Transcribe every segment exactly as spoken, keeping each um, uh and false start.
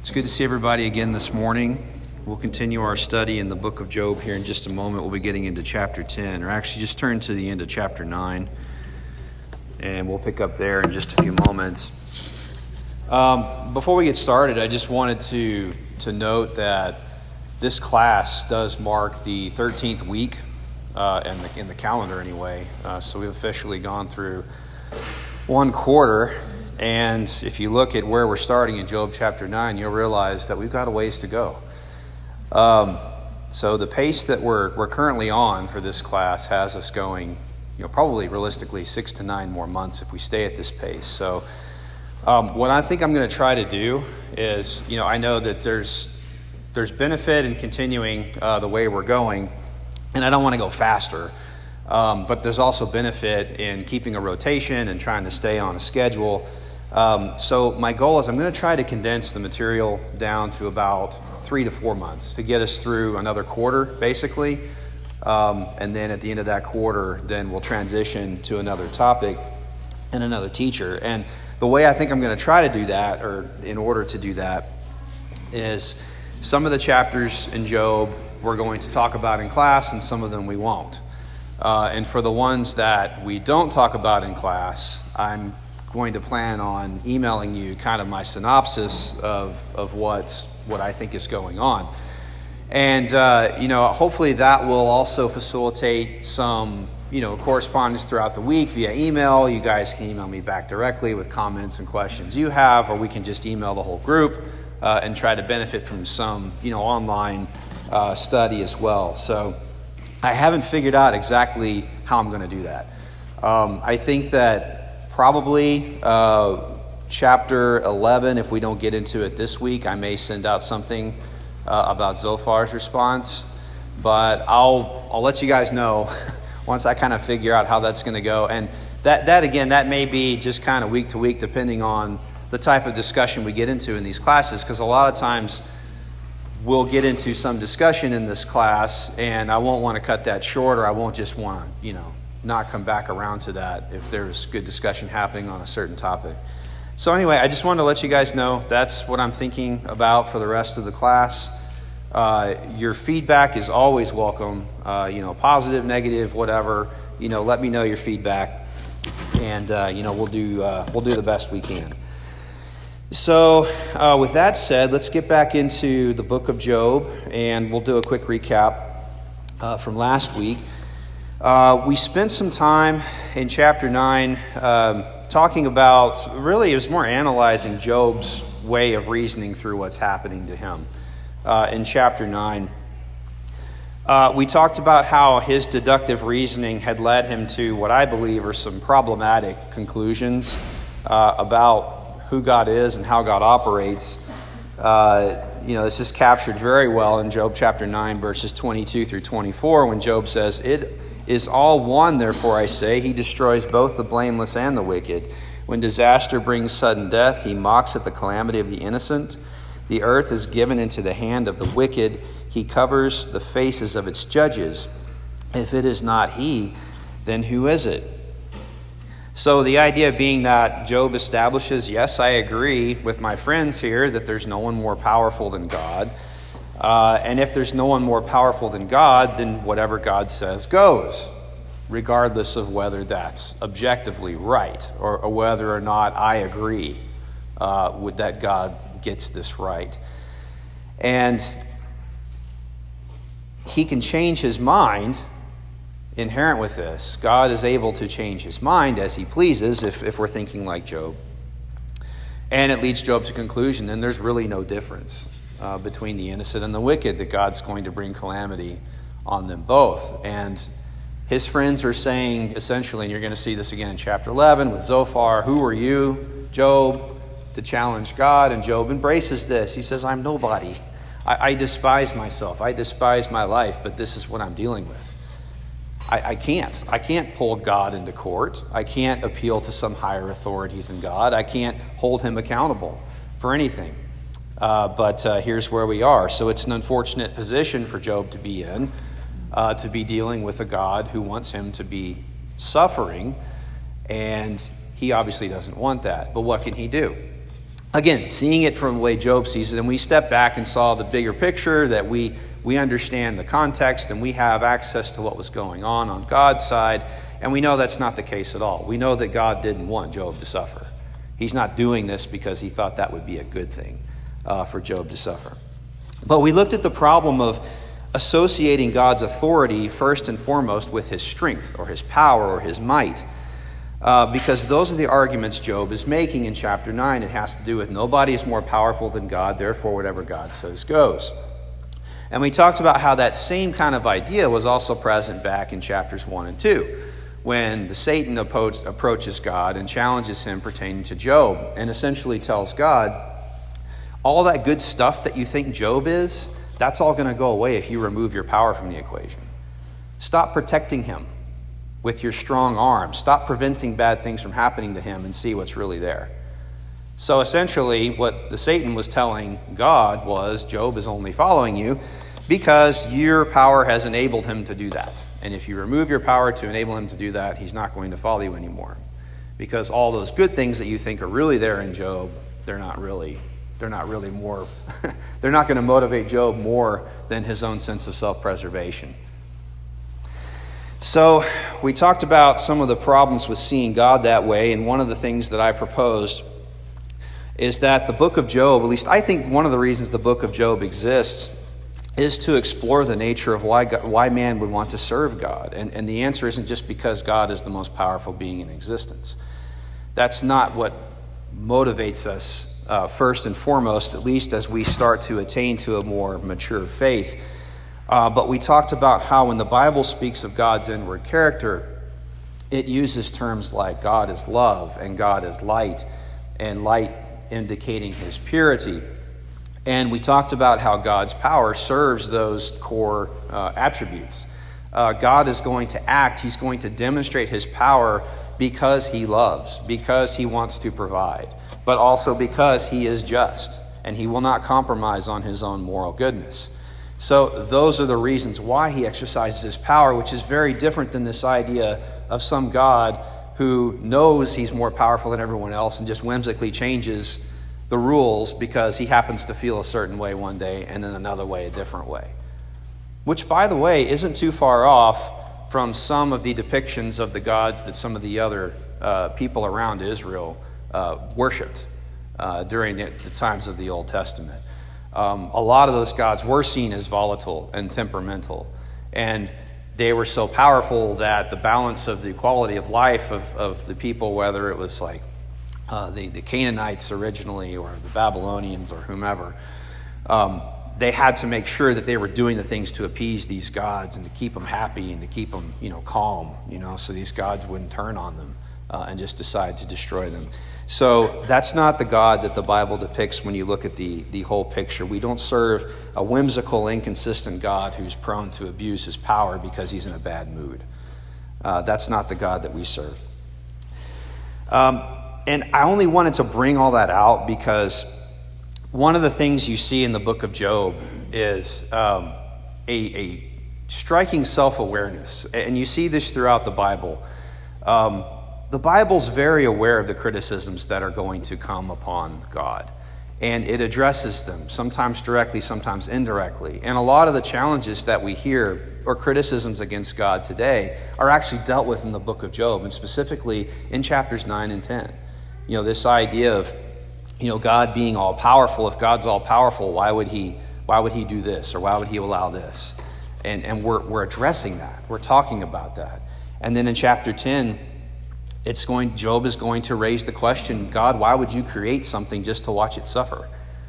It's good to see everybody again this morning. We'll continue our study in the book of Job here in just a moment. We'll be getting into chapter ten, or actually just turn to the end of chapter nine, and we'll pick up there in just a few moments. Um, before we get started, I just wanted to, to note that this class does mark the thirteenth week uh, in, the, in the calendar anyway, uh, so we've officially gone through one quarter. And if you look at where we're starting in Job chapter nine, you'll realize that we've got a ways to go. Um, so the pace that we're we're currently on for this class has us going, you know, probably realistically six to nine more months if we stay at this pace. So um, what I think I'm going to try to do is, you know, I know that there's there's benefit in continuing uh, the way we're going, and I don't want to go faster. Um, but there's also benefit in keeping a rotation and trying to stay on a schedule. Um, so my goal is I'm going to try to condense the material down to about three to four months to get us through another quarter, basically. Um, and then at the end of that quarter, then we'll transition to another topic and another teacher. And the way I think I'm going to try to do that, or in order to do that, is some of the chapters in Job we're going to talk about in class, and some of them we won't. Uh, and for the ones that we don't talk about in class, I'm going to plan on emailing you kind of my synopsis of of what what I think is going on. And, uh, you know, hopefully that will also facilitate some, you know, correspondence throughout the week via email. You guys can email me back directly with comments and questions you have, or we can just email the whole group uh, and try to benefit from some, you know, online uh, study as well. So I haven't figured out exactly how I'm going to do that. Um, I think that probably uh, chapter eleven, if we don't get into it this week, I may send out something uh, about Zophar's response. But I'll I'll let you guys know once I kind of figure out how that's going to go. And that, that, again, that may be just kind of week to week, depending on the type of discussion we get into in these classes. Because a lot of times we'll get into some discussion in this class, and I won't want to cut that short, or I won't just want to, you know, not come back around to that if there's good discussion happening on a certain topic. So anyway, I just wanted to let you guys know that's what I'm thinking about for the rest of the class. Uh, your feedback is always welcome, uh, you know, positive, negative, whatever. You know, let me know your feedback, and uh, you know, we'll do uh, we'll do the best we can. So uh, with that said, let's get back into the book of Job, and we'll do a quick recap uh, from last week. Uh, we spent some time in chapter nine um, talking about, really it was more analyzing Job's way of reasoning through what's happening to him. Uh, in chapter nine, uh, we talked about how his deductive reasoning had led him to what I believe are some problematic conclusions uh, about who God is and how God operates. Uh, you know, this is captured very well in Job chapter nine, verses twenty-two through twenty-four, when Job says, "It is all one, therefore I say, he destroys both the blameless and the wicked. When disaster brings sudden death, he mocks at the calamity of the innocent. The earth is given into the hand of the wicked. He covers the faces of its judges. If it is not he, then who is it?" So the idea being that Job establishes, yes, I agree with my friends here that there's no one more powerful than God. Uh, and if there's no one more powerful than God, then whatever God says goes, regardless of whether that's objectively right, or, or whether or not I agree uh, with that God gets this right. And he can change his mind. Inherent with this, God is able to change his mind as he pleases if, if we're thinking like Job. And it leads Job to conclusion, then there's really no difference Uh, between the innocent and the wicked, that God's going to bring calamity on them both. And his friends are saying, essentially, and you're going to see this again in chapter eleven with Zophar, "Who are you, Job, to challenge God?" And Job embraces this. He says, "I'm nobody. I, I despise myself. I despise my life, but this is what I'm dealing with. I, I can't. I can't pull God into court. I can't appeal to some higher authority than God. I can't hold him accountable for anything. Uh, but uh, here's where we are." So it's an unfortunate position for Job to be in, uh, to be dealing with a God who wants him to be suffering, and he obviously doesn't want that. But what can he do? again, seeing it from the way Job sees it, and we step back and saw the bigger picture, that we, we understand the context and we have access to what was going on on God's side, and we know that's not the case at all. We know that God didn't want Job to suffer. He's not doing this because he thought that would be a good thing uh, for Job to suffer. But we looked at the problem of associating God's authority first and foremost with his strength or his power or his might. Uh, because those are the arguments Job is making in chapter nine. It has to do with nobody is more powerful than God, therefore whatever God says goes. And we talked about how that same kind of idea was also present back in chapters one and two, when the Satan opposed, approaches God and challenges him pertaining to Job, and essentially tells God, all that good stuff that you think Job is, that's all going to go away if you remove your power from the equation. Stop protecting him with your strong arm. Stop preventing bad things from happening to him and see what's really there. So essentially, what the Satan was telling God was, Job is only following you because your power has enabled him to do that. And if you remove your power to enable him to do that, he's not going to follow you anymore. Because all those good things that you think are really there in Job, they're not really, they're not really more, they're not going to motivate Job more than his own sense of self-preservation. So we talked about some of the problems with seeing God that way, and one of the things that I proposed is that the book of Job, at least I think one of the reasons the book of Job exists, is to explore the nature of why God, why man would want to serve God. And, and the answer isn't just because God is the most powerful being in existence. That's not what motivates us uh, first and foremost, at least as we start to attain to a more mature faith. Uh, but we talked about how when the Bible speaks of God's inward character, it uses terms like God is love and God is light, and light indicating his purity. And we talked about how God's power serves those core uh, attributes. Uh, God is going to act, he's going to demonstrate his power because he loves, because he wants to provide, but also because he is just, and he will not compromise on his own moral goodness. So those are the reasons why he exercises his power, which is very different than this idea of some God who knows he's more powerful than everyone else and just whimsically changes the rules because he happens to feel a certain way one day and then another way a different way. Which, by the way, isn't too far off from some of the depictions of the gods that some of the other uh, people around Israel uh, worshipped uh, during the, the times of the Old Testament. Um, a lot of those gods were seen as volatile and temperamental, and they were so powerful that the balance of the quality of life of, of the people, whether it was like uh, the, the Canaanites originally or the Babylonians or whomever, um, they had to make sure that they were doing the things to appease these gods and to keep them happy and to keep them, you know, calm, you know, so these gods wouldn't turn on them uh, and just decide to destroy them. So that's not the God that the Bible depicts when you look at the, the whole picture. We don't serve a whimsical, inconsistent God who's prone to abuse his power because he's in a bad mood. Uh, that's not the God that we serve. Um, and I only wanted to bring all that out because one of the things you see in the book of Job is um, a, a striking self-awareness. And you see this throughout the Bible. Um, the Bible's very aware of the criticisms that are going to come upon God. And it addresses them, sometimes directly, sometimes indirectly. And a lot of the challenges that we hear, or criticisms against God today, are actually dealt with in the book of Job, and specifically in chapters nine and ten. You know, this idea of, you know, God being all powerful. If God's all powerful, why would he why would he do this, or why would he allow this? And and we're we're addressing that. We're talking about that. And then in chapter ten, it's going Job is going to raise the question, God, why would you create something just to watch it suffer?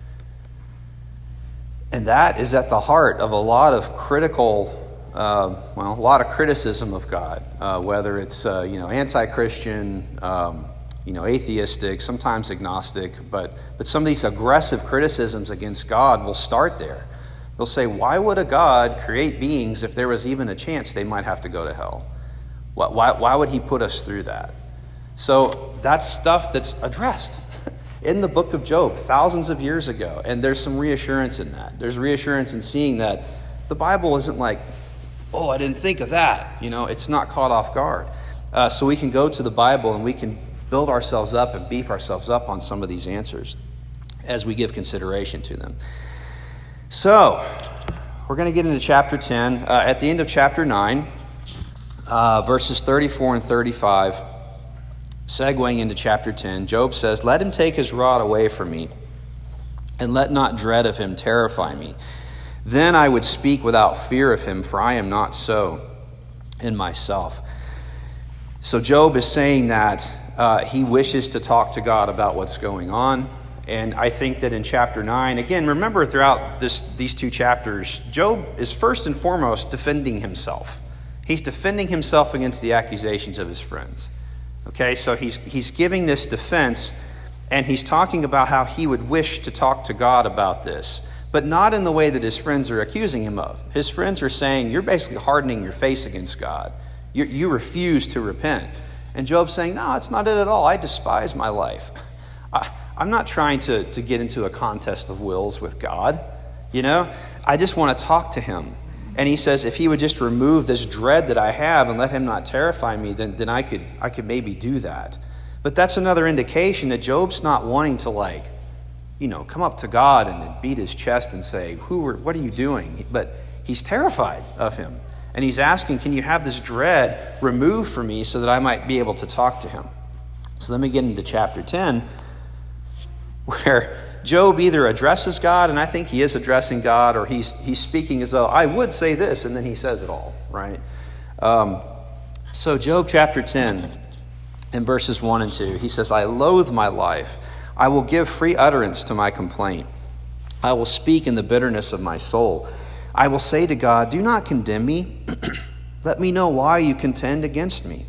And that is at the heart of a lot of critical uh, well, a lot of criticism of God, uh, whether it's uh, you know anti-Christian, um, you know, atheistic, sometimes agnostic, but but some of these aggressive criticisms against God will start there. They'll say, why would a God create beings if there was even a chance they might have to go to hell? Why, why, why would he put us through that? So that's stuff that's addressed in the book of Job thousands of years ago, and there's some reassurance in that. There's reassurance in seeing that the Bible isn't like, oh, I didn't think of that. You know, it's not caught off guard. Uh, so we can go to the Bible and we can build ourselves up and beef ourselves up on some of these answers. as we give consideration to them. So, we're going to get into chapter ten. Uh, at the end of chapter nine, uh, verses thirty-four and thirty-five, segueing into chapter ten, Job says, "Let him take his rod away from me, and let not dread of him terrify me. Then I would speak without fear of him, for I am not so in myself." So Job is saying that uh, he wishes to talk to God about what's going on. And I think that in chapter nine, again, remember throughout this, these two chapters, Job is first and foremost defending himself. He's defending himself against the accusations of his friends. Okay, so he's he's giving this defense, and he's talking about how he would wish to talk to God about this, but not in the way that his friends are accusing him of. His friends are saying, you're basically hardening your face against God. You, you refuse to repent. And Job's saying, no, it's not it at all. I despise my life. I, I'm not trying to, to get into a contest of wills with God. You know, I just want to talk to him. And he says, if he would just remove this dread that I have and let him not terrify me, then, then I could I could maybe do that. But that's another indication that Job's not wanting to, like, you know, come up to God and beat his chest and say, "Who are, what are you doing?" But he's terrified of him. And he's asking, can you have this dread removed from me so that I might be able to talk to him? So let me get into chapter ten, where Job either addresses God, and I think he is addressing God, or he's he's speaking as though, I would say this, and then he says it all, right? Um, so Job chapter ten, in verses one and two, he says, "I loathe my life. I will give free utterance to my complaint. I will speak in the bitterness of my soul. I will say to God, do not condemn me. Let me know why you contend against me."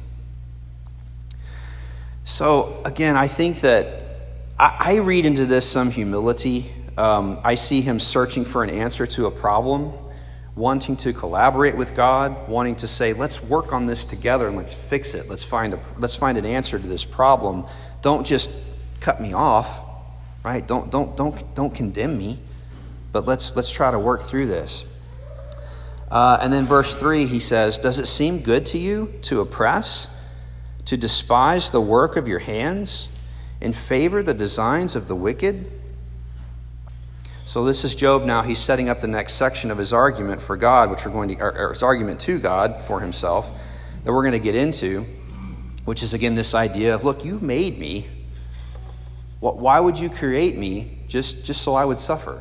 So again, I think that I, I read into this some humility. Um, I see him searching for an answer to a problem, wanting to collaborate with God, wanting to say, let's work on this together and let's fix it. Let's find a let's find an answer to this problem. Don't just cut me off, right? Don't don't don't don't condemn me, but let's let's try to work through this. Uh, and then verse three, he says, "Does it seem good to you to oppress, to despise the work of your hands, and favor the designs of the wicked?" So this is Job now. He's setting up the next section of his argument for God, which we're going to, or, or his argument to God for himself, that we're going to get into, which is again this idea of, look, you made me. Why would you create me just, just so I would suffer?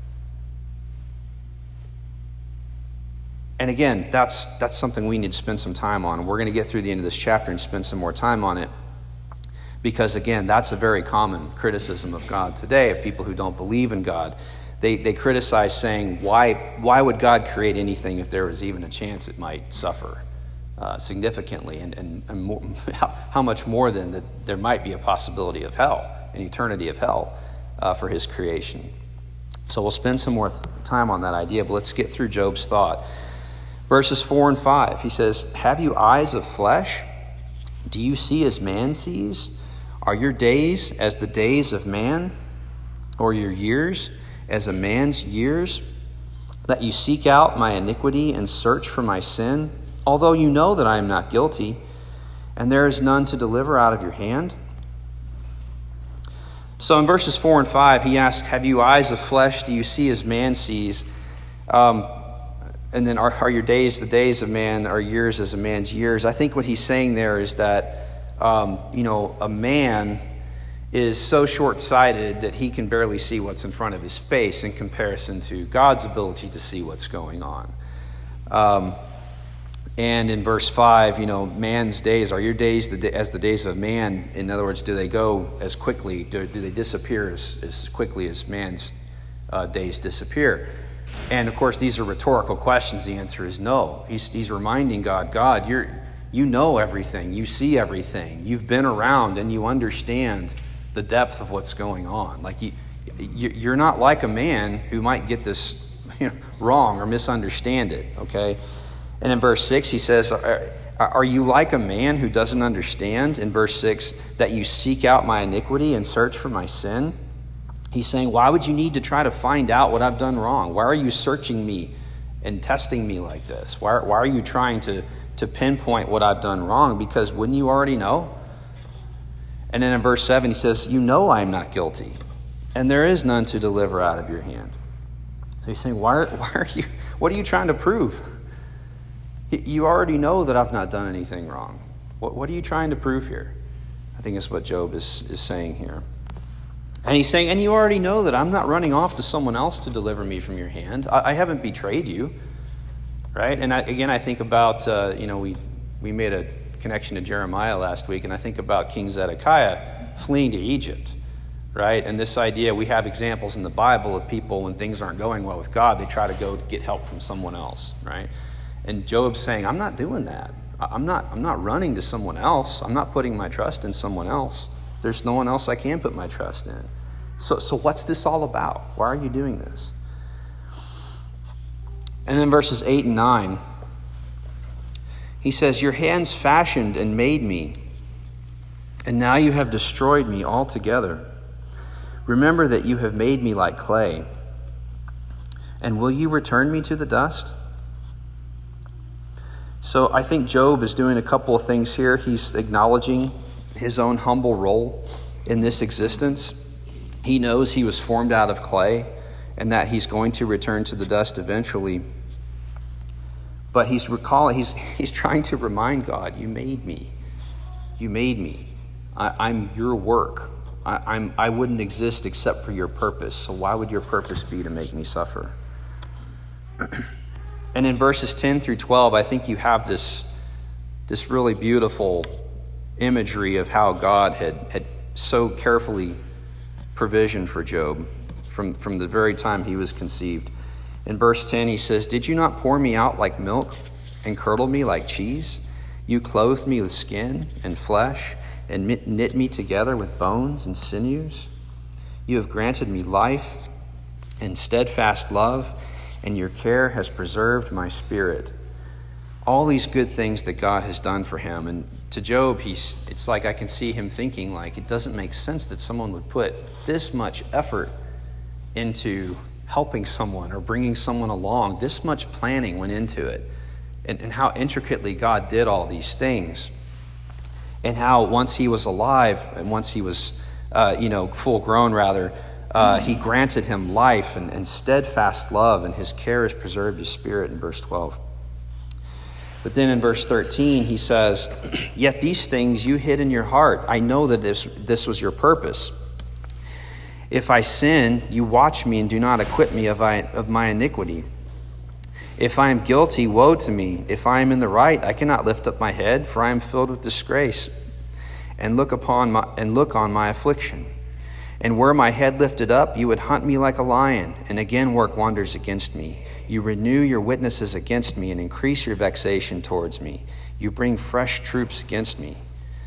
And again, that's that's something we need to spend some time on. We're going to get through the end of this chapter and spend some more time on it. Because again, that's a very common criticism of God today, of people who don't believe in God. They they criticize saying, why why would God create anything if there was even a chance it might suffer uh, significantly? And, and, and more, how, how much more than that there might be a possibility of hell, an eternity of hell uh, for his creation. So we'll spend some more th- time on that idea, but let's get through Job's thought. Verses four and five, he says, "Have you eyes of flesh? Do you see as man sees? Are your days as the days of man, or your years as a man's years? That you seek out my iniquity and search for my sin, although you know that I am not guilty, and there is none to deliver out of your hand?" So in verses four and five, he asks, "Have you eyes of flesh? Do you see as man sees?" Um, and then, are, are your days the days of man, or years as a man's years? I think what he's saying there is that Um, you know, a man is so short-sighted that he can barely see what's in front of his face in comparison to God's ability to see what's going on. Um, and in verse five, you know, man's days, are your days the, as the days of man? In other words, do they go as quickly, do, do they disappear as, as quickly as man's uh, days disappear? And of course, these are rhetorical questions. The answer is no. He's, he's reminding God, God, you're... You know everything. You see everything. You've been around and you understand the depth of what's going on. Like you, you're not like a man who might get this you know, wrong or misunderstand it. Okay. And in verse six, he says, are, are you like a man who doesn't understand? In verse six, that you seek out my iniquity and search for my sin. He's saying, why would you need to try to find out what I've done wrong? Why are you searching me and testing me like this? Why, why are you trying to to pinpoint what I've done wrong? Because wouldn't you already know? And then in verse seven, he says, you know I am not guilty. and there is none to deliver out of your hand. So he's saying, why, why are you, what are you trying to prove? You already know that I've not done anything wrong. What, what are you trying to prove here? I think is what Job is, is saying here. And he's saying, and you already know that I'm not running off to someone else to deliver me from your hand. I, I haven't betrayed you, right? And I, again, I think about, uh, you know, we, we made a connection to Jeremiah last week, and I think about King Zedekiah fleeing to Egypt, right? And this idea, we have examples in the Bible of people when things aren't going well with God, they try to go get help from someone else, right? And Job's saying, I'm not doing that. I'm not, I'm not running to someone else. I'm not putting my trust in someone else. There's no one else I can put my trust in. So, so what's this all about? Why are you doing this? And then verses eight and nine, he says, your hands fashioned and made me, and now you have destroyed me altogether. Remember that you have made me like clay. And will you return me to the dust? So I think Job is doing a couple of things here. He's acknowledging his own humble role in this existence. He knows he was formed out of clay and that he's going to return to the dust eventually. But he's recalling, he's he's trying to remind God, you made me. You made me. I, I'm your work. I, I'm I wouldn't exist except for your purpose. So why would your purpose be to make me suffer? And in verses ten through twelve, I think you have this, this really beautiful imagery of how God had, had so carefully provisioned for Job from, from the very time he was conceived. In verse ten, he says, did you not pour me out like milk and curdle me like cheese? You clothed me with skin and flesh and knit me together with bones and sinews. You have granted me life and steadfast love, and your care has preserved my spirit. All these good things that God has done for him. And to Job, he's it's like I can see him thinking, like, it doesn't make sense that someone would put this much effort into helping someone or bringing someone along. This much planning went into it. And, and how intricately God did all these things. And how once he was alive, and once he was, uh, you know, full grown rather, Uh, he granted him life and, and steadfast love, and his care has preserved his spirit in verse twelve. But then in verse thirteen, he says, yet these things you hid in your heart. I know that this, this was your purpose. If I sin, you watch me and do not acquit me of, I, of my iniquity. If I am guilty, woe to me. If I am in the right, I cannot lift up my head, for I am filled with disgrace, and look upon my and look on my affliction. And were my head lifted up, you would hunt me like a lion, and again work wonders against me. You renew your witnesses against me, and increase your vexation towards me. You bring fresh troops against me.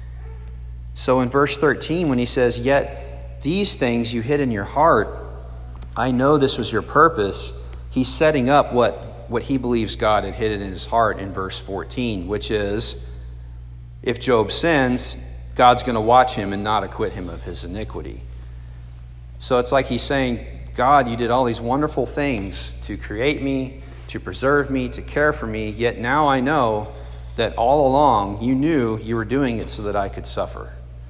So in verse thirteen, when he says, yet these things you hid in your heart, I know this was your purpose, he's setting up what, what he believes God had hidden in his heart in verse fourteen, which is, if Job sins, God's going to watch him and not acquit him of his iniquity. So it's like he's saying, God, you did all these wonderful things to create me, to preserve me, to care for me, yet now I know that all along you knew you were doing it so that I could suffer.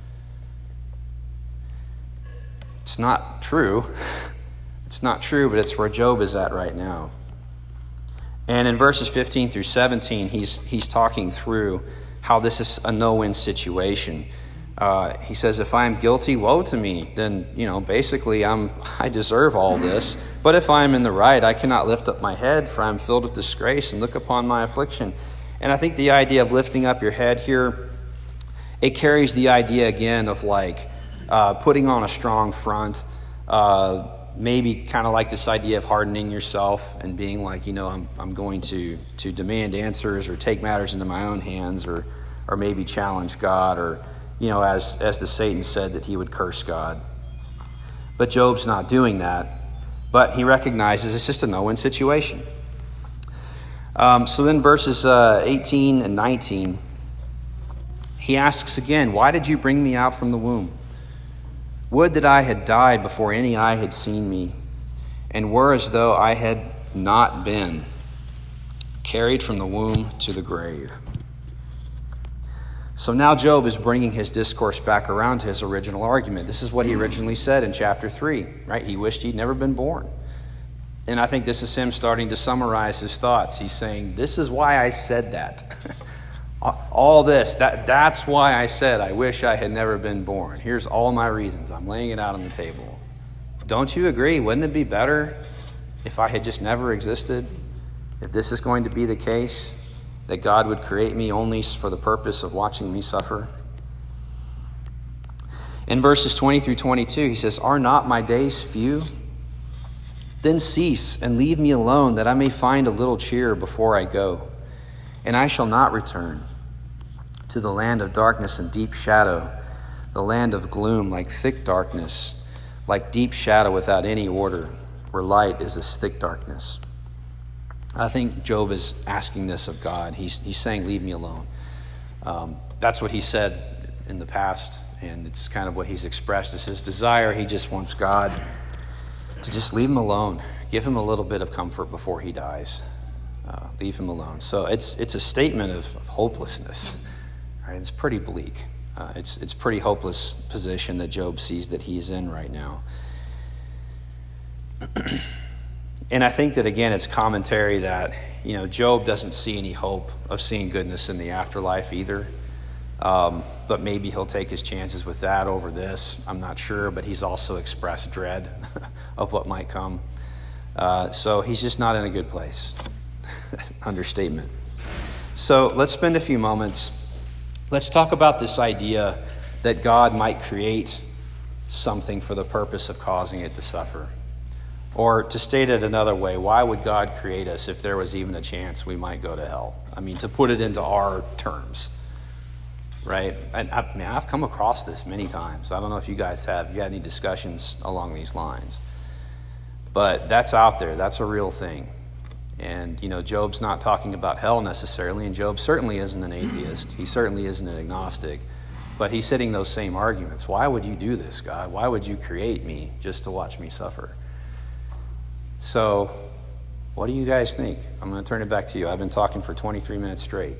It's not true. It's not true, but it's where Job is at right now. And in verses fifteen through seventeen, he's he's talking through how this is a no-win situation. Uh, he says, if I am guilty, woe to me. Then, you know, basically I'm, I deserve all this. But if I am in the right, I cannot lift up my head, for I am filled with disgrace, and look upon my affliction. And I think the idea of lifting up your head here, it carries the idea again of like uh, putting on a strong front, uh, maybe kind of like this idea of hardening yourself and being like, you know, I'm I'm going to to demand answers or take matters into my own hands, or or maybe challenge God, or you know, as as the Satan said that he would curse God. But Job's not doing that. But he recognizes it's just a no-win situation. Um, so then verses uh, eighteen and nineteen, he asks again, why did you bring me out from the womb? Would that I had died before any eye had seen me, and were as though I had not been, carried from the womb to the grave. So now Job is bringing his discourse back around to his original argument. This is what he originally said in chapter three, right? He wished he'd never been born. And I think this is him starting to summarize his thoughts. He's saying, this is why I said that. All this, that that's why I said I wish I had never been born. Here's all my reasons. I'm laying it out on the table. Don't you agree? Wouldn't it be better if I had just never existed? If this is going to be the case, that God would create me only for the purpose of watching me suffer? In verses twenty through twenty-two, he says, are not my days few? Then cease and leave me alone, that I may find a little cheer before I go. And I shall not return to the land of darkness and deep shadow, the land of gloom, like thick darkness, like deep shadow without any order, where light is as thick darkness. I think Job is asking this of God. He's, he's saying, leave me alone. Um, that's what he said in the past, and it's kind of what he's expressed as his desire. He just wants God to just leave him alone. Give him a little bit of comfort before he dies. Uh, leave him alone. So it's it's a statement of, of hopelessness. Right? It's pretty bleak. Uh, it's it's pretty hopeless position that Job sees that he's in right now. And I think that, again, it's commentary that, you know, Job doesn't see any hope of seeing goodness in the afterlife either. Um, but maybe he'll take his chances with that over this. I'm not sure, but he's also expressed dread of what might come. Uh, so he's just not in a good place. Understatement. So let's spend a few moments. Let's talk about this idea that God might create something for the purpose of causing it to suffer. Or to state it another way, why would God create us if there was even a chance we might go to hell? I mean, to put it into our terms. Right? And I, I mean, I've come across this many times. I don't know if you guys have. If you had any discussions along these lines. But that's out there. That's a real thing. And, you know, Job's not talking about hell necessarily, and Job certainly isn't an atheist. He certainly isn't an agnostic. But he's hitting those same arguments. Why would you do this, God? Why would you create me just to watch me suffer? So, what do you guys think? I'm going to turn it back to you. I've been talking for twenty-three minutes straight.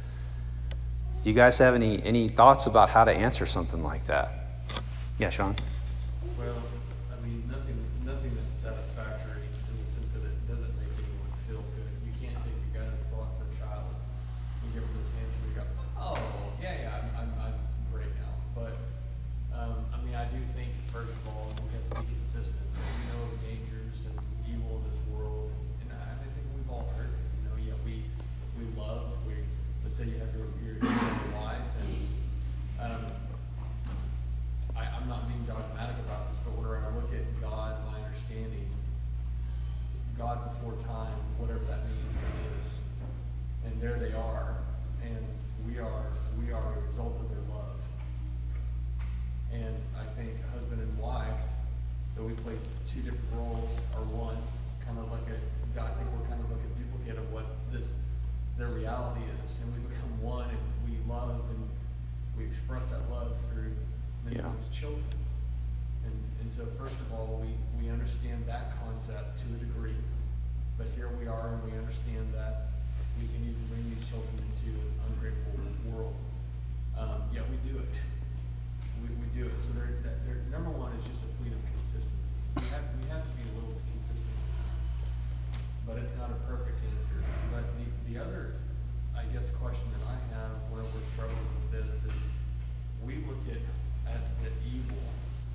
Do you guys have any, any thoughts about how to answer something like that? Yeah, Sean? Well, I mean, nothing nothing that's satisfactory in the sense that it doesn't make anyone feel good. You can't take a guy that's lost their child and give him this answer and go, oh, yeah, yeah, I'm, I'm, I'm great now. But, um, I mean, I do think, first of all, we have to be consistent. We know the dangers and evil in this world. And I, I think we've all heard it. You know, yeah, we, we love, we, let's say you have your, your, your wife, and um, I, I'm not being dogmatic about this, but where I look at God, my understanding, God before time, whatever that means, it is, and there they are, and we are we are a result of their love. And I think husband and wife, though we play two different roles, are one, kind of like a, I think we're kind of like a duplicate of what this their reality is, and we become one, and we love, and we express that love through many Yeah. times children. And and so first of all, we, we understand that concept to a degree, but here we are, and we understand that we can even bring these children into an ungrateful world. Um, yeah, we do it. We, we do it. So they're, they're, number one is just a plea of consistency. We have, we have to be a little bit consistent, but it's not a perfect answer. But the, the other, I guess, question that I have where we're struggling with this is we look at, at the evil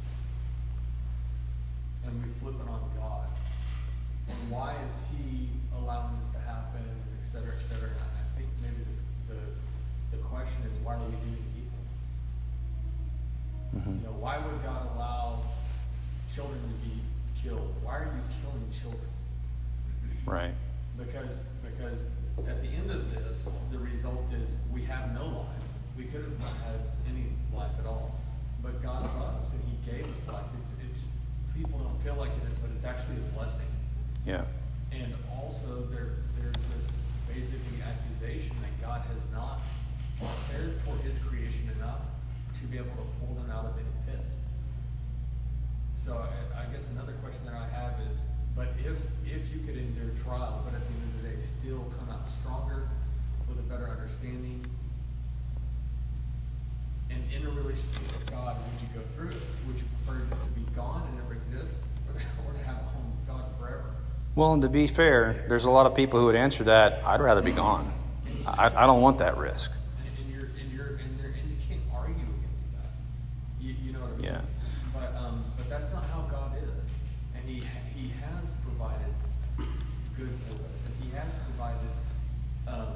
and we flip it on God. And why is he allowing this to happen, et cetera, et cetera? And I think maybe the, the, the question is, why are we doing evil? Mm-hmm. You know, why would God allow children to be killed? Why are you killing children? Right. Because because at the end of this, the result is we have no life. We could have not had any life at all. But God loves, and he gave us life. It's it's people don't feel like it, but it's actually a blessing. Yeah. And also there there's this basically accusation that God has not cared for his creation enough to be able to pull them out of any pit. So I, I guess another question that I have is, but if if you could endure trial, but at the end of the day still come out stronger with a better understanding, And in a relationship with God, would you go through it? Would you prefer just to be gone and never exist, or to, or to have a home with God forever? Well, and to be fair, there's a lot of people who would answer that, I'd rather be gone. I, I don't want that risk. And, and you're and you're and, and you can't argue against that. You, you know what I mean? Yeah. But um, but that's not how God is, and He He has provided good for us, and He has provided um,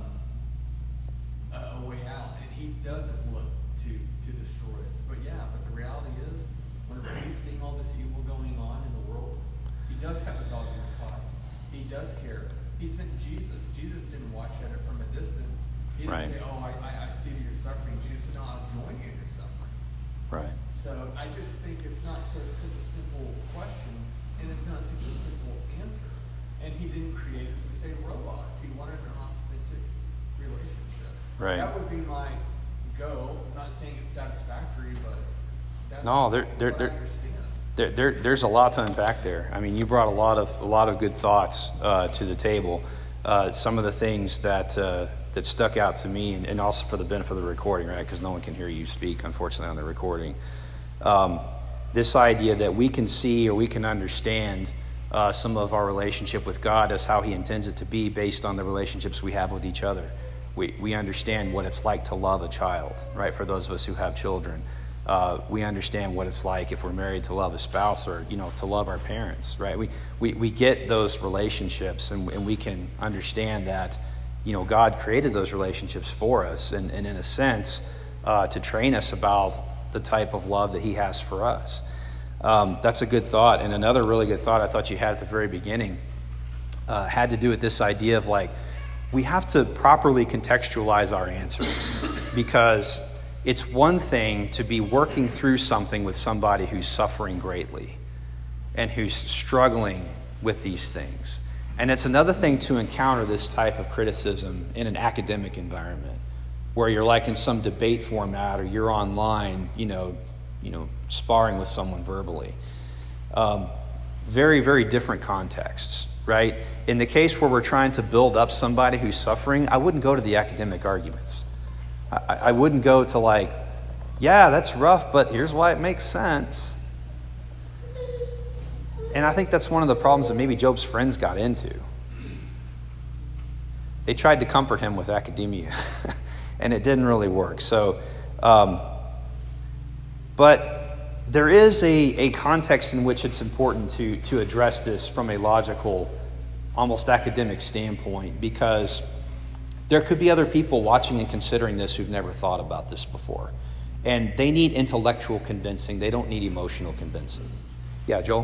a, a way out, and He doesn't look to to destroy us. But yeah, but the reality is, whenever He's seeing all this evil going on in the world, He does have a dog in the fight. He does care. He sent Jesus. Jesus didn't watch at it from a distance. He didn't Right. say, "Oh, I, I, I see that you're suffering." Jesus said, "No, I'll join you in your suffering." Right. So I just think it's not so, such a simple question, and it's not such a simple answer. And He didn't create, as we say, robots. He wanted an authentic relationship. Right. That would be my go. I'm not saying it's satisfactory, but that's No, there- there- what there- I understand. There, there, there's a lot to unpack there. I mean, you brought a lot of a lot of good thoughts uh, to the table. Uh, some of the things that uh, that stuck out to me, and, and also for the benefit of the recording, right? Because no one can hear you speak, unfortunately, on the recording. Um, this idea that we can see or we can understand uh, some of our relationship with God as how He intends it to be, based on the relationships we have with each other. We we understand what it's like to love a child, right? For those of us who have children. Uh, we understand what it's like if we're married to love a spouse, or, you know, to love our parents, right? We we, we get those relationships, and, and we can understand that, you know, God created those relationships for us, and, and in a sense, uh, to train us about the type of love that He has for us. Um, that's a good thought. And another really good thought I thought you had at the very beginning uh, had to do with this idea of, like, we have to properly contextualize our answer, because it's one thing to be working through something with somebody who's suffering greatly and who's struggling with these things. And it's another thing to encounter this type of criticism in an academic environment where you're like in some debate format, or you're online, you know, you know, sparring with someone verbally. Um, very, very different contexts, right? In the case where we're trying to build up somebody who's suffering, I wouldn't go to the academic arguments. I, I wouldn't go to, like, yeah, that's rough, but here's why it makes sense. And I think that's one of the problems that maybe Job's friends got into. They tried to comfort him with academia, and it didn't really work. So, um, but there is a, a context in which it's important to, to address this from a logical, almost academic standpoint, because there could be other people watching and considering this who've never thought about this before. And they need intellectual convincing. They don't need emotional convincing. Yeah, Joel?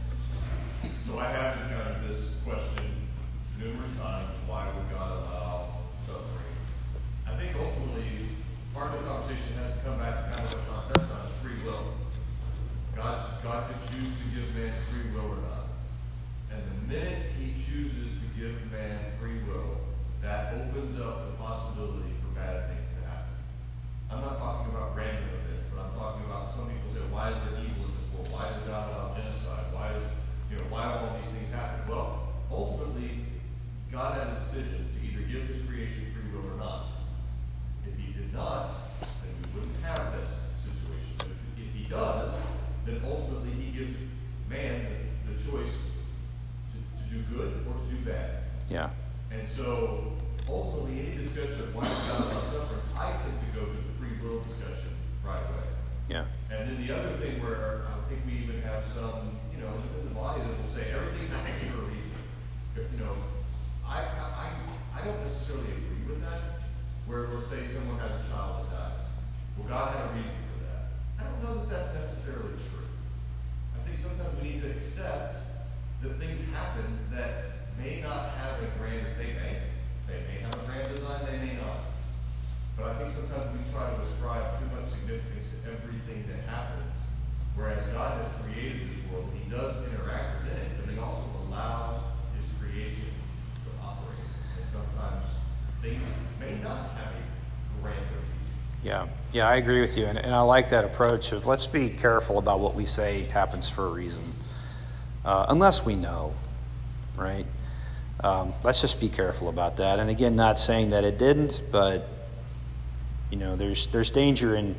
So I have encountered this question numerous times. Why would God allow suffering? I think ultimately part of the conversation has to come back to kind of what Sean touched on, is free will. God, God could choose to give man free will or not. And the minute He chooses to give man free will, that opens up the possibility for bad things to happen. I'm not talking about random events, but I'm talking about, some people say, why is there evil in this world? Why does God allow genocide? Why does, you know, why all these things happen? Well, ultimately, God had a decision to either give His creation free will or not. If He did not, then we wouldn't have this situation. But if, if He does, then ultimately He gives man the, the choice to, to do good or to do bad. Yeah. And so, ultimately, any discussion of why God allows suffering, I tend to go to the free will discussion right away. Yeah. And then the other thing where I think we even have some, you know, in the body that will say everything happens for a reason. You know, I, I, I don't necessarily agree with that, where it'll say someone has a child that dies. Well, God had a reason for that. I don't know that that's necessarily true. I think sometimes we need to accept that things happen that may not have a grand, they may, they may have a grand design, they may not. But I think sometimes we try to ascribe too much significance to everything that happens, whereas God has created this world, He does interact with it, but He also allows His creation to operate. And sometimes things may not have a grand reason. Yeah. Yeah, I agree with you. And, and I like that approach of, let's be careful about what we say happens for a reason. Uh, unless we know, right? Um, let's just be careful about that. And again, not saying that it didn't, but you know, there's there's danger in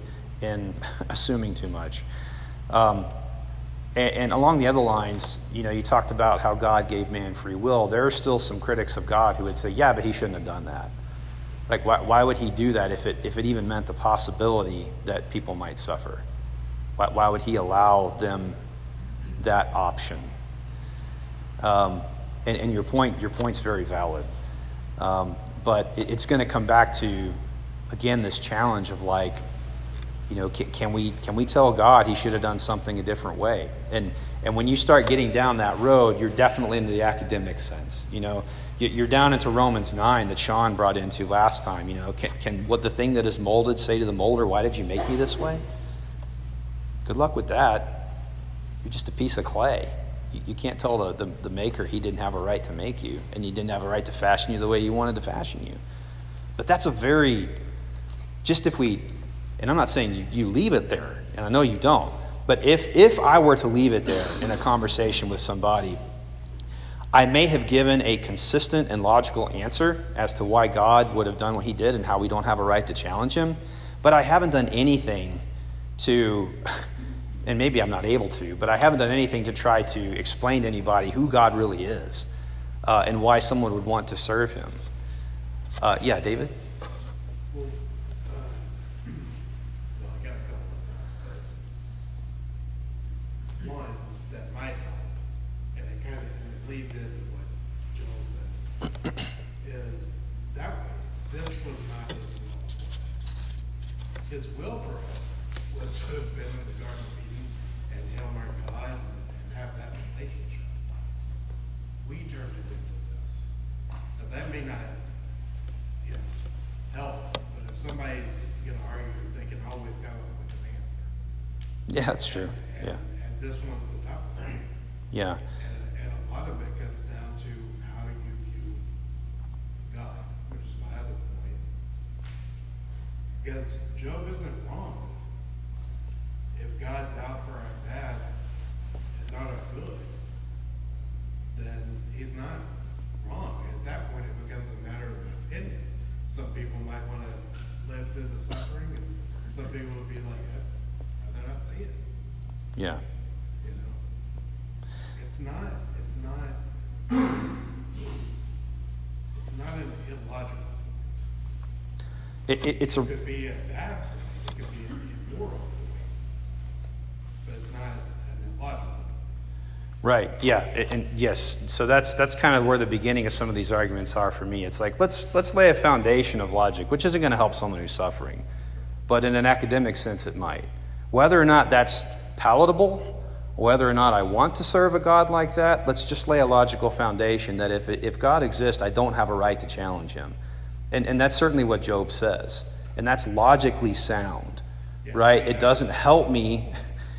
in assuming too much. Um, and, and along the other lines, you know, you talked about how God gave man free will. There are still some critics of God who would say, yeah, but he shouldn't have done that. Like, why, why would he do that if it if it even meant the possibility that people might suffer? Why, why would he allow them that option? Um, and, and your point, your point's very valid. Um, but it, it's going to come back to, again, this challenge of like, you know, can, can we can we tell God he should have done something a different way? And and when you start getting down that road, you're definitely into the academic sense. You know, you're down into Romans nine that Sean brought into last time. You know, can, can what the thing that is molded say to the molder, why did you make me this way? Good luck with that. You're just a piece of clay. You, you can't tell the, the, the maker he didn't have a right to make you, and he didn't have a right to fashion you the way he wanted to fashion you. But that's a very, just if we, and I'm not saying you, you leave it there, and I know you don't, but if if I were to leave it there in a conversation with somebody, I may have given a consistent and logical answer as to why God would have done what he did and how we don't have a right to challenge him, but I haven't done anything to, and maybe I'm not able to, but I haven't done anything to try to explain to anybody who God really is uh, and why someone would want to serve him. Uh, yeah, David? Well, uh, well, I got a couple of thoughts, but one that might help, and it kind of, and it leads into what Joel said, is that way, this was not his will for us. His will for us was to have been in the Garden of Eden and hail our God and, and have that relationship. We turned it into this. Now that may not, you know, help, but if somebody's going to argue, they can always come up with an answer. Yeah, that's true. And, Yeah. and this one's a tough one. Yeah. And, and a lot of it comes down to how you view God, which is my other point. Because Job isn't wrong. If God's out for our bad and not our good, then he's not wrong. At that point, it becomes a matter of opinion. Some people might want to live through the suffering, and some people would be like, I'd rather not see it. Yeah. You know, it's not, it's not, it's not an illogical point. It, it, it's a It could be a bad point, it could be an immoral point, but it's not an illogical point. Right. Yeah. And, and yes. So that's that's kind of where the beginning of some of these arguments are for me. It's like let's let's lay a foundation of logic, which isn't going to help someone who's suffering, but in an academic sense, it might. Whether or not that's palatable, whether or not I want to serve a God like that, let's just lay a logical foundation that if if God exists, I don't have a right to challenge him, and and that's certainly what Job says, and that's logically sound, Yeah. right? It doesn't help me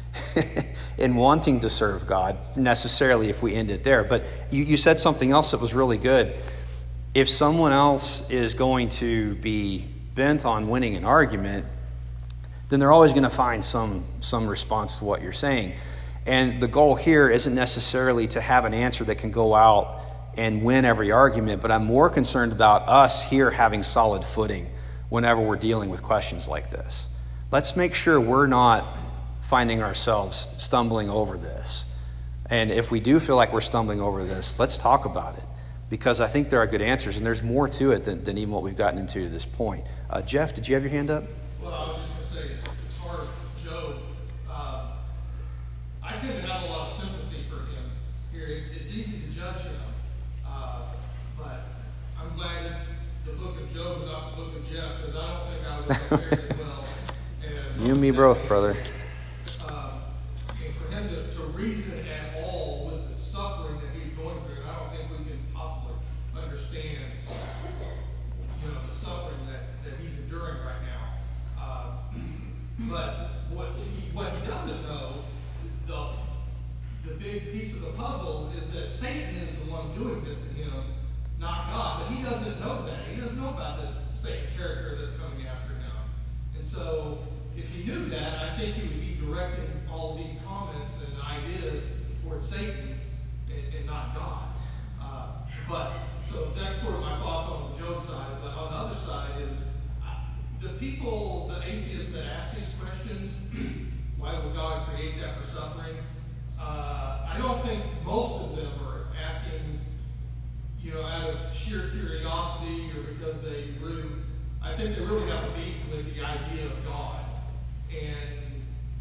in wanting to serve God necessarily if we end it there. But you, you said something else that was really good. If someone else is going to be bent on winning an argument, then they're always going to find some some response to what you're saying. And the goal here isn't necessarily to have an answer that can go out and win every argument, but I'm more concerned about us here having solid footing whenever we're dealing with questions like this. Let's make sure we're not finding ourselves stumbling over this. And if we do feel like we're stumbling over this, let's talk about it, because I think there are good answers, and there's more to it than, than even what we've gotten into to this point. Uh, Jeff, did you have your hand up? Well, I was just going to say, as far as Job, um, I tend to have a lot of sympathy for him here. It's, it's easy to judge him, uh, but I'm glad it's the book of Job and not the book of Jeff, because I don't think I would have fared as well. As You and me both, brother. Um, and for him to, to reason at all with the suffering that he's going through, I don't think we can possibly understand, you know, the suffering that, that he's enduring right now. Uh, but what he, what he doesn't know, the, the big piece of the puzzle is that Satan is the one doing this to him, not God. But he doesn't know that. He doesn't know about this Satan character that's coming after him. And so, if he knew that, I think he would be directing all these comments and ideas towards Satan and, and not God. Uh, but, so that's sort of my thoughts on the Job side. But on the other side is, uh, the people, the atheists that ask these questions, think they really have a beef with the idea of God. And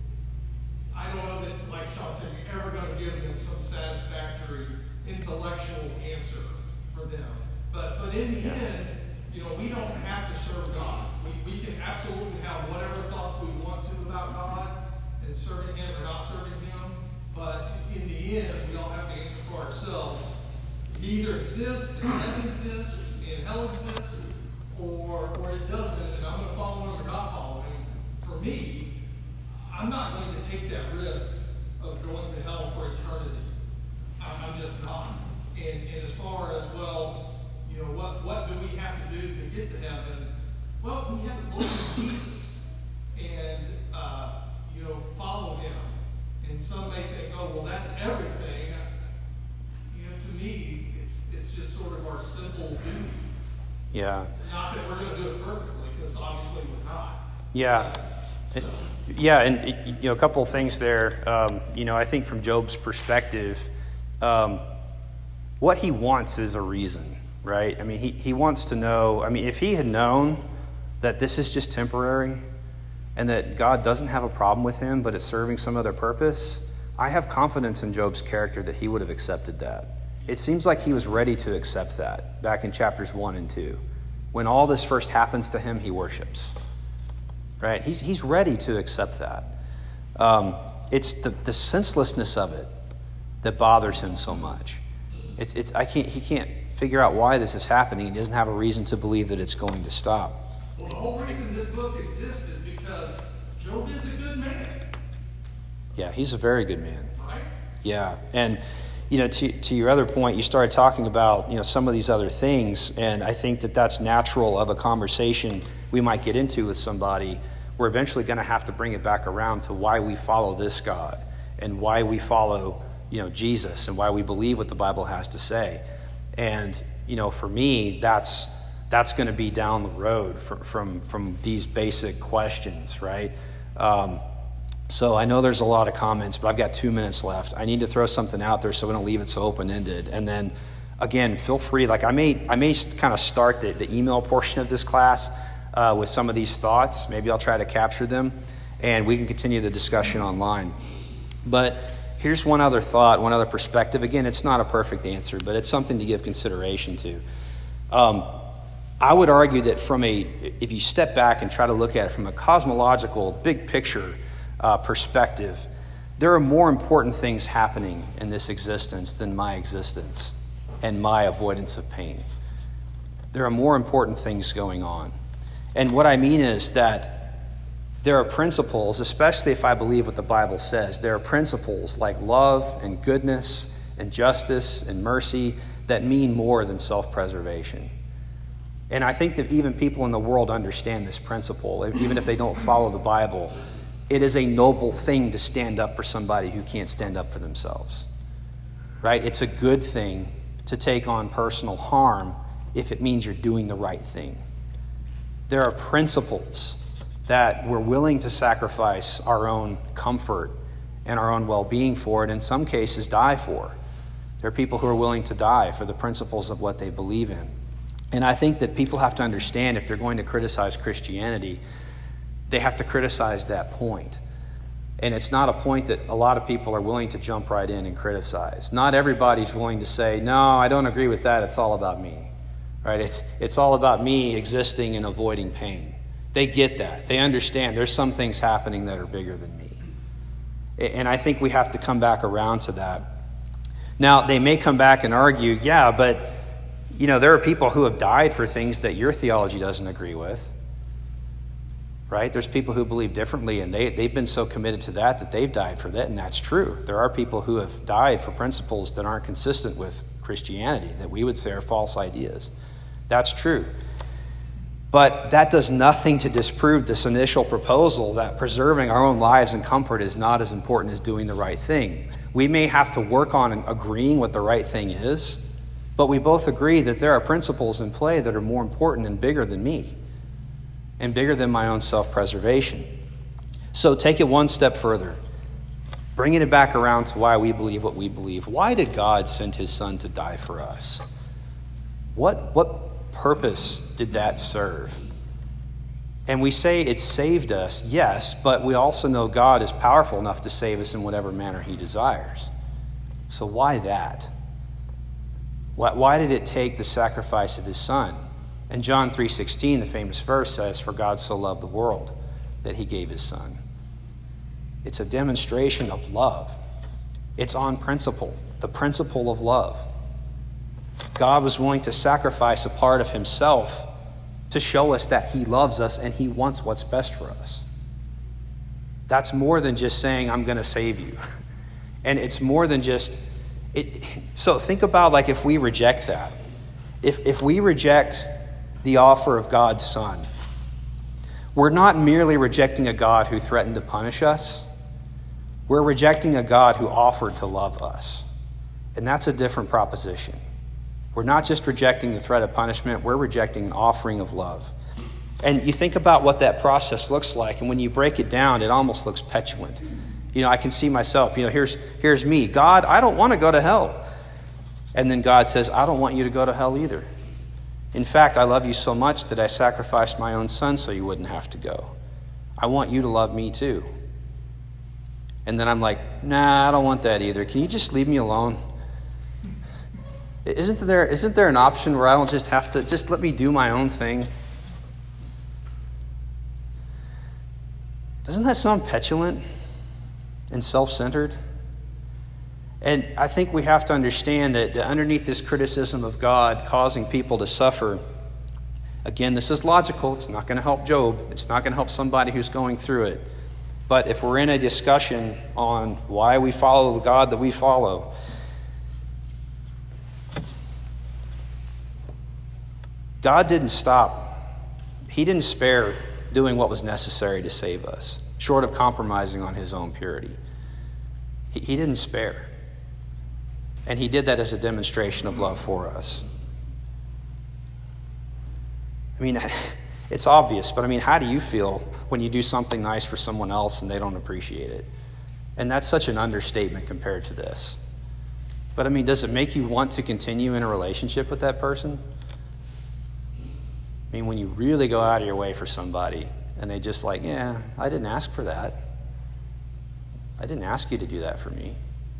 I don't know that, like Sean said, you're ever going to give them some satisfactory intellectual answer for them. But but in the yeah. end, you know, we don't have to serve God. We, we can absolutely have whatever thoughts we want to about God and serving Him or not serving Him. But in the end, we all have to answer for ourselves. He either exists, and heaven exists, and hell exists, or, or it doesn't, and I'm going to follow Him or not follow Him. For me, I'm not going to take that risk of going to hell for eternity. I'm, I'm just not. And, and as far as, well, you know, what, what do we have to do to get to heaven? Well, we have to believe in Jesus and, uh, you know, follow Him. And some may think, oh, well, that's everything. You know, to me, it's it's just sort of our simple duty. Yeah. Not that we're going to do it perfectly, because obviously we're not. Yeah. So. Yeah, and you know, a couple of things there. Um, you know, I think from Job's perspective, um, what he wants is a reason, right? I mean, he, he wants to know, I mean, if he had known that this is just temporary and that God doesn't have a problem with him, but it's serving some other purpose, I have confidence in Job's character that he would have accepted that. It seems like he was ready to accept that back in chapters one and two. When all this first happens to him, he worships. Right? He's he's ready to accept that. Um, it's the, the senselessness of it that bothers him so much. It's it's I can't he can't figure out why this is happening. He doesn't have a reason to believe that it's going to stop. Well, the whole reason this book exists is because Job is a good man. Yeah, he's a very good man. Right? Yeah, and you know, to to your other point, you started talking about you know some of these other things, and I think that that's natural of a conversation we might get into with somebody. We're eventually going to have to bring it back around to why we follow this God and why we follow, you know, Jesus and why we believe what the Bible has to say. And, you know, for me, that's that's going to be down the road from from, from these basic questions, right? Um, so I know there's a lot of comments, but I've got two minutes left. I need to throw something out there so we don't leave it so open-ended. And then, again, feel free. Like I may I may kind of start the, the email portion of this class Uh, with some of these thoughts. Maybe I'll try to capture them, and we can continue the discussion online. But here's one other thought, one other perspective. Again, it's not a perfect answer, but it's something to give consideration to. Um, I would argue that from a, if you step back and try to look at it from a cosmological, big picture uh, perspective, there are more important things happening in this existence than my existence and my avoidance of pain. There are more important things going on. And what I mean is that there are principles, especially if I believe what the Bible says, there are principles like love and goodness and justice and mercy that mean more than self-preservation. And I think that even people in the world understand this principle, even if they don't follow the Bible. It is a noble thing to stand up for somebody who can't stand up for themselves. Right? It's a good thing to take on personal harm if it means you're doing the right thing. There are principles that we're willing to sacrifice our own comfort and our own well-being for, and in some cases die for. There are people who are willing to die for the principles of what they believe in. And I think that people have to understand, if they're going to criticize Christianity, they have to criticize that point. And it's not a point that a lot of people are willing to jump right in and criticize. Not everybody's willing to say, no, I don't agree with that, it's all about me. Right? It's it's all about me existing and avoiding pain. They get that. They understand there's some things happening that are bigger than me. And I think we have to come back around to that. Now, they may come back and argue, yeah, but you know, there are people who have died for things that your theology doesn't agree with. Right? There's people who believe differently, and they, they've been so committed to that that they've died for that, and that's true. There are people who have died for principles that aren't consistent with Christianity, that we would say are false ideas. That's true. But that does nothing to disprove this initial proposal that preserving our own lives and comfort is not as important as doing the right thing. We may have to work on agreeing what the right thing is, but we both agree that there are principles in play that are more important and bigger than me and bigger than my own self-preservation. So take it one step further. Bringing it back around to why we believe what we believe. Why did God send his son to die for us? What what purpose did that serve? And we say it saved us, yes, but we also know God is powerful enough to save us in whatever manner he desires. So why that? Why, why did it take the sacrifice of his son? And John three sixteen, the famous verse, says, "For God so loved the world that he gave his son." It's a demonstration of love. It's on principle, the principle of love. God was willing to sacrifice a part of himself to show us that he loves us and he wants what's best for us. That's more than just saying, I'm going to save you. And it's more than just, it. So think about like if we reject that. If, if we reject the offer of God's son, we're not merely rejecting a God who threatened to punish us. We're rejecting a God who offered to love us. And that's a different proposition. We're not just rejecting the threat of punishment, we're rejecting an offering of love. And you think about what that process looks like, and when you break it down, it almost looks petulant. You know, I can see myself, you know, here's here's me. God, I don't want to go to hell. And then God says, I don't want you to go to hell either. In fact, I love you so much that I sacrificed my own son so you wouldn't have to go. I want you to love me too. And then I'm like, nah, I don't want that either. Can you just leave me alone? Isn't there, isn't there an option where I don't just have to, just let me do my own thing? Doesn't that sound petulant and self-centered? And I think we have to understand that underneath this criticism of God causing people to suffer, again, this is logical. It's not going to help Job. It's not going to help somebody who's going through it. But if we're in a discussion on why we follow the God that we follow, God didn't stop. He didn't spare doing what was necessary to save us, short of compromising on his own purity. He, he didn't spare. And he did that as a demonstration of love for us. I mean, it's obvious, but I mean, how do you feel when you do something nice for someone else and they don't appreciate it? And that's such an understatement compared to this. But I mean, does it make you want to continue in a relationship with that person? I mean, when you really go out of your way for somebody and they just like, yeah, I didn't ask for that. I didn't ask you to do that for me.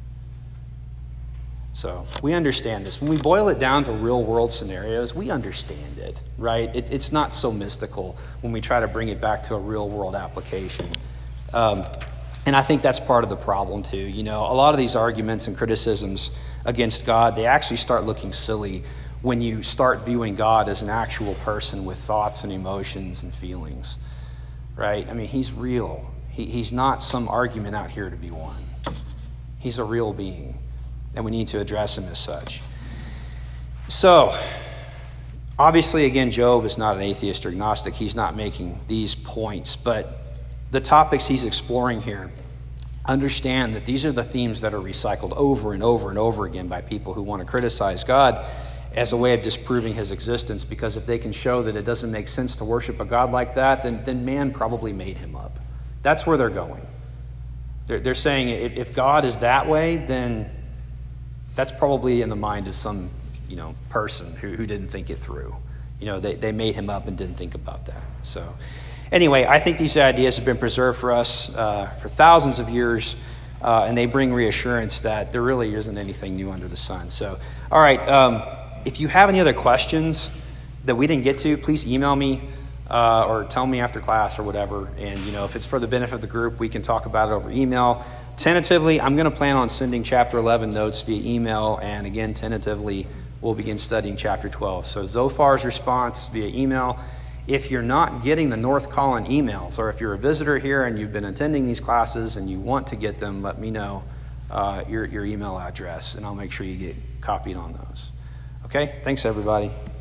So we understand this. When we boil it down to real world scenarios, we understand it, right? It, it's not so mystical when we try to bring it back to a real world application. Um, and I think that's part of the problem too. You know, a lot of these arguments and criticisms against God, they actually start looking silly when you start viewing God as an actual person with thoughts and emotions and feelings, right? I mean, he's real. He, he's not some argument out here to be won. He's a real being. And we need to address him as such. So, obviously, again, Job is not an atheist or agnostic. He's not making these points. But the topics he's exploring here, understand that these are the themes that are recycled over and over and over again by people who want to criticize God as a way of disproving his existence. Because if they can show that it doesn't make sense to worship a God like that, then, then man probably made him up. That's where they're going. They're, they're saying if God is that way, then that's probably in the mind of some, you know, person who, who didn't think it through. You know, they, they made him up and didn't think about that. So anyway, I think these ideas have been preserved for us uh, for thousands of years, uh, and they bring reassurance that there really isn't anything new under the sun. So, all right, um, if you have any other questions that we didn't get to, please email me uh, or tell me after class or whatever. And, you know, if it's for the benefit of the group, we can talk about it over email. Tentatively, I'm going to plan on sending chapter eleven notes via email, and again, tentatively, we'll begin studying chapter twelve. So Zophar's response via email. If you're not getting the North Collin emails, or if you're a visitor here and you've been attending these classes and you want to get them, let me know uh, your, your email address, and I'll make sure you get copied on those. Okay? Thanks, everybody.